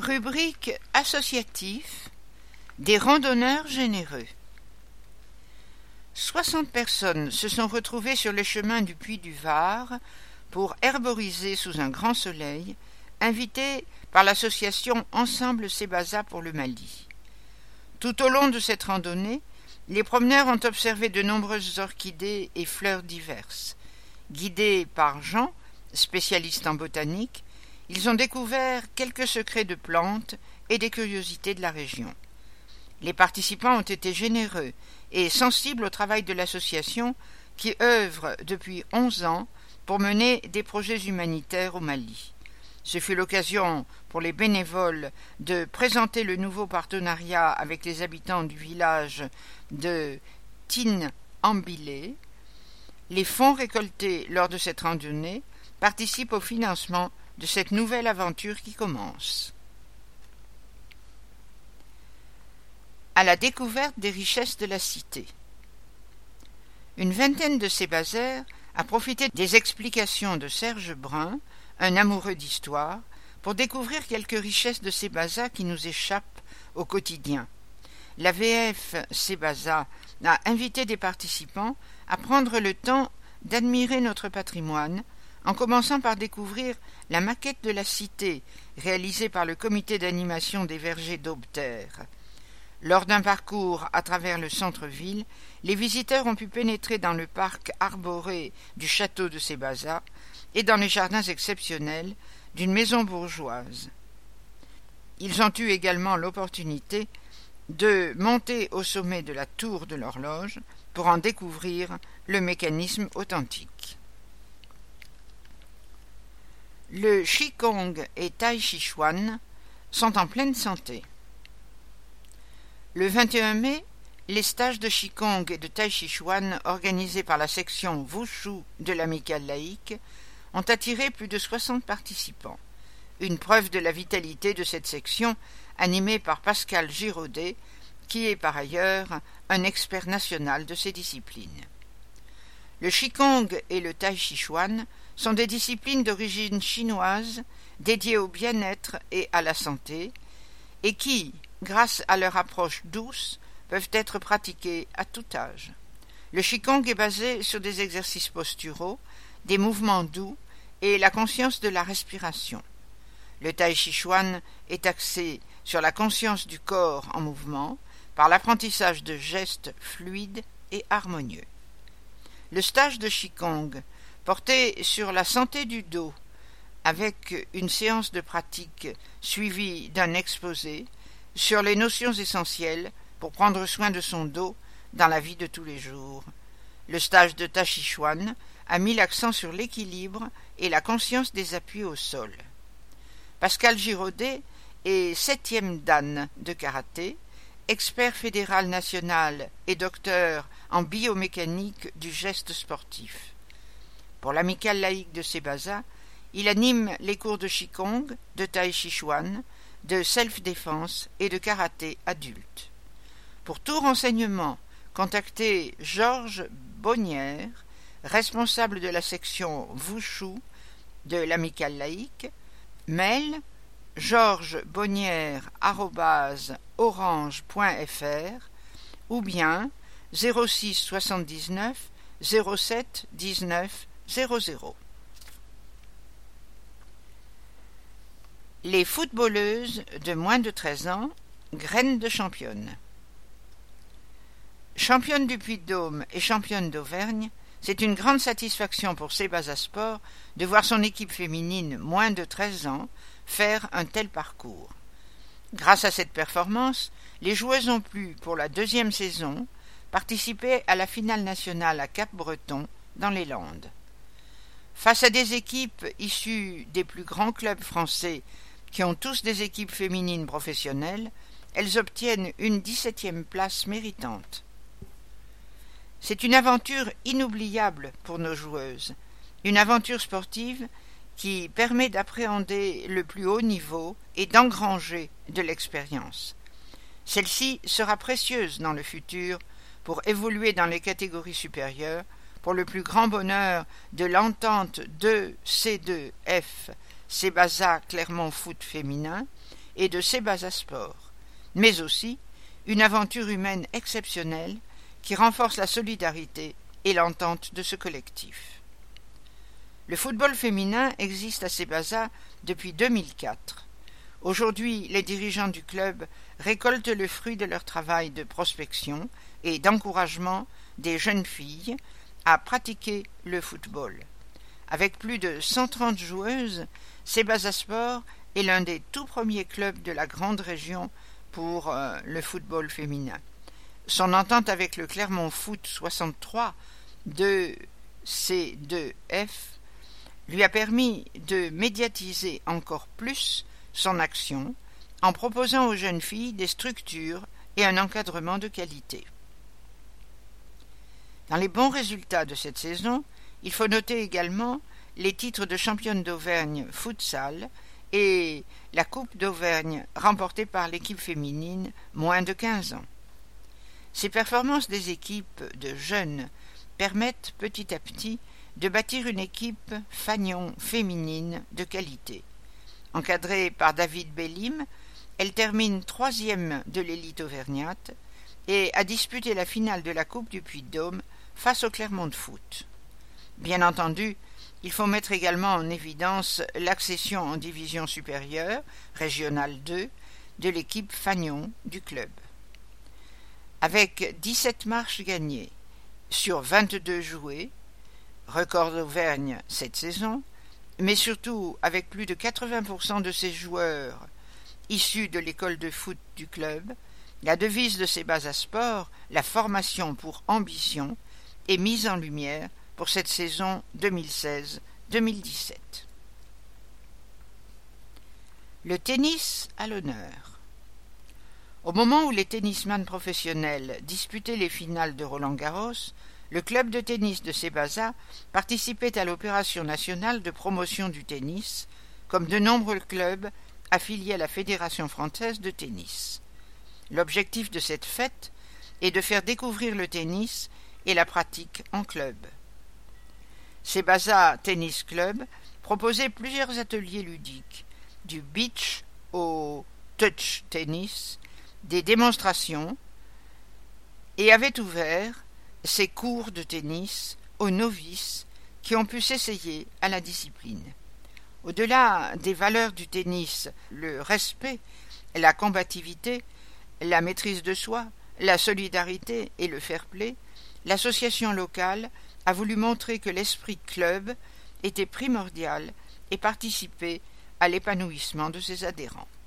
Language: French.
Rubrique associatif des randonneurs généreux. 60 personnes se sont retrouvées sur les chemins du Puy du Var pour herboriser sous un grand soleil, invitées par l'association Ensemble Sébaza pour le Mali. Tout au long de cette randonnée, les promeneurs ont observé de nombreuses orchidées et fleurs diverses. Guidés par Jean, spécialiste en botanique, ils ont découvert quelques secrets de plantes et des curiosités de la région. Les participants ont été généreux et sensibles au travail de l'association qui œuvre depuis 11 ans pour mener des projets humanitaires au Mali. Ce fut l'occasion pour les bénévoles de présenter le nouveau partenariat avec les habitants du village de Tinambile. Les fonds récoltés lors de cette randonnée participent au financement de cette nouvelle aventure qui commence. À la découverte des richesses de la cité. Une vingtaine de Sébazaires a profité des explications de Serge Brun, un amoureux d'histoire, pour découvrir quelques richesses de Sébaza qui nous échappent au quotidien. La VF Sébaza a invité des participants à prendre le temps d'admirer notre patrimoine, en commençant par découvrir la maquette de la cité réalisée par le comité d'animation des vergers d'Aubterre. Lors d'un parcours à travers le centre-ville, les visiteurs ont pu pénétrer dans le parc arboré du château de Sébaza et dans les jardins exceptionnels d'une maison bourgeoise. Ils ont eu également l'opportunité de monter au sommet de la tour de l'horloge pour en découvrir le mécanisme authentique. Le Qigong et Tai Chi Chuan sont en pleine santé. Le 21 mai, les stages de Qigong et de Tai Chi Chuan organisés par la section Wushu de l'Amicale laïque ont attiré plus de 60 participants. Une preuve de la vitalité de cette section animée par Pascal Giraudet, qui est par ailleurs un expert national de ces disciplines. Le Qigong et le Tai Chi Chuan sont des disciplines d'origine chinoise dédiées au bien-être et à la santé et qui, grâce à leur approche douce, peuvent être pratiquées à tout âge. Le Qigong est basé sur des exercices posturaux, des mouvements doux et la conscience de la respiration. Le Tai Chi Chuan est axé sur la conscience du corps en mouvement par l'apprentissage de gestes fluides et harmonieux. Le stage de Qigong portait sur la santé du dos, avec une séance de pratique suivie d'un exposé sur les notions essentielles pour prendre soin de son dos dans la vie de tous les jours. Le stage de Tai Chi Chuan a mis l'accent sur l'équilibre et la conscience des appuis au sol. Pascal Giraudet est 7e dan de karaté, expert fédéral national et docteur en biomécanique du geste sportif. Pour l'Amicale laïque de Sébaza, il anime les cours de Qigong, de Tai Chi Chuan, de self-défense et de karaté adulte. Pour tout renseignement, contactez Georges Bonnière, responsable de la section Wushu de l'Amicale laïque, mail georgesbonnière@orange.fr ou bien 06 79 07 19 00. Les footballeuses de moins de 13 ans, graines de championnes. Championne du Puy-de-Dôme et championne d'Auvergne, c'est une grande satisfaction pour Sébaza Sport de voir son équipe féminine moins de 13 ans faire un tel parcours. Grâce à cette performance, les joueuses ont pu, pour la 2e saison, participer à la finale nationale à Cap-Breton, dans les Landes. Face à des équipes issues des plus grands clubs français qui ont tous des équipes féminines professionnelles, elles obtiennent une 17e place méritante. C'est une aventure inoubliable pour nos joueuses, une aventure sportive qui permet d'appréhender le plus haut niveau et d'engranger de l'expérience. Celle-ci sera précieuse dans le futur pour évoluer dans les catégories supérieures pour le plus grand bonheur de l'entente 2C2F Sébaza Clermont Foot féminin et de Sebasa Sport, mais aussi une aventure humaine exceptionnelle qui renforce la solidarité et l'entente de ce collectif. Le football féminin existe à Sebasa depuis 2004. Aujourd'hui, les dirigeants du club récoltent le fruit de leur travail de prospection et d'encouragement des jeunes filles à pratiquer le football. Avec plus de 130 joueuses, Sebasa Sport est l'un des tout premiers clubs de la grande région pour le football féminin. Son entente avec le Clermont Foot 63 de C2F lui a permis de médiatiser encore plus son action en proposant aux jeunes filles des structures et un encadrement de qualité. Dans les bons résultats de cette saison, il faut noter également les titres de championne d'Auvergne futsal et la Coupe d'Auvergne remportée par l'équipe féminine moins de 15 ans. Ces performances des équipes de jeunes permettent petit à petit de bâtir une équipe fagnon féminine de qualité. Encadrée par David Bellim, elle termine 3e de l'élite auvergnate et a disputé la finale de la Coupe du Puy-de-Dôme face au Clermont Foot. Bien entendu, il faut mettre également en évidence l'accession en division supérieure, régionale 2, de l'équipe fagnon du club. Avec 17 matchs gagnés sur 22 joués, record d'Auvergne cette saison, mais surtout avec plus de 80% de ses joueurs issus de l'école de foot du club, la devise de Sebasa Sport, la formation pour ambition, est mise en lumière pour cette saison 2016-2017. Le tennis à l'honneur. Au moment où les tennisman professionnels disputaient les finales de Roland-Garros, le club de tennis de Sebasa participait à l'opération nationale de promotion du tennis, comme de nombreux clubs affiliés à la Fédération française de tennis. L'objectif de cette fête est de faire découvrir le tennis et la pratique en club. Sebasa Tennis Club proposait plusieurs ateliers ludiques, du beach au touch tennis, des démonstrations, et avait ouvert ses cours de tennis aux novices qui ont pu s'essayer à la discipline. Au-delà des valeurs du tennis, le respect, la combativité, la maîtrise de soi, la solidarité et le fair-play, l'association locale a voulu montrer que l'esprit club était primordial et participer à l'épanouissement de ses adhérents.